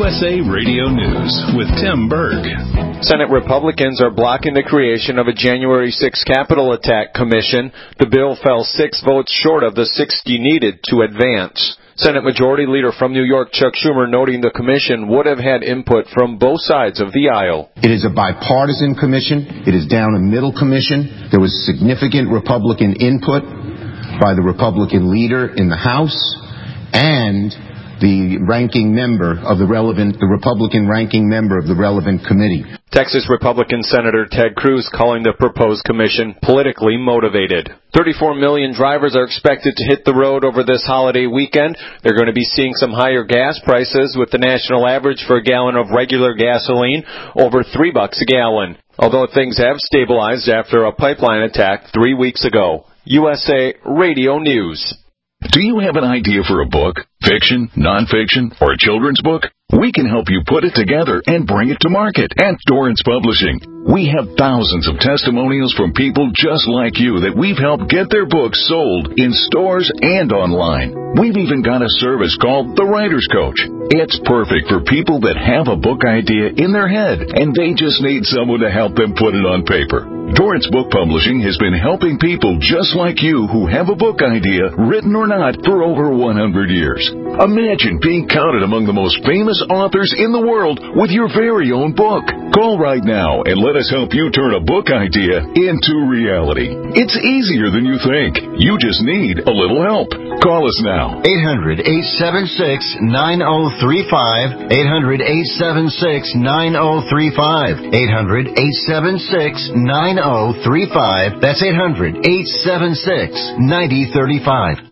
USA Radio News with Tim Berg. Senate Republicans are blocking the creation of a January 6 Capitol attack commission. The bill fell 6 votes short of the 60 needed to advance. Senate Majority Leader from New York, Chuck Schumer, noting the commission would have had input from both sides of the aisle. It is a bipartisan commission. It is down a middle commission. There was significant Republican input by the Republican leader in the House and the ranking member of the Republican ranking member of the relevant committee. Texas Republican Senator Ted Cruz calling the proposed commission politically motivated. 34 million drivers are expected to hit the road over this holiday weekend. They're going to be seeing some higher gas prices, with the national average for a gallon of regular gasoline over $3 a gallon. Although things have stabilized after a pipeline attack 3 weeks ago. USA Radio News. Do you have an idea for a book? Fiction, nonfiction, or a children's book? We can help you put it together and bring it to market at Dorrance Publishing. We have thousands of testimonials from people just like you that we've helped get their books sold in stores and online. We've even got a service called The Writer's Coach. It's perfect for people that have a book idea in their head and they just need someone to help them put it on paper. Dorrance Book Publishing has been helping people just like you who have a book idea, written or not, for over 100 years. Imagine being counted among the most famous authors in the world with your very own book. Call right now and let us help you turn a book idea into reality. It's easier than you think. You just need a little help. Call us now. 800-876-9035. 800-876-9035. 800-876-9035. That's 800-876-9035.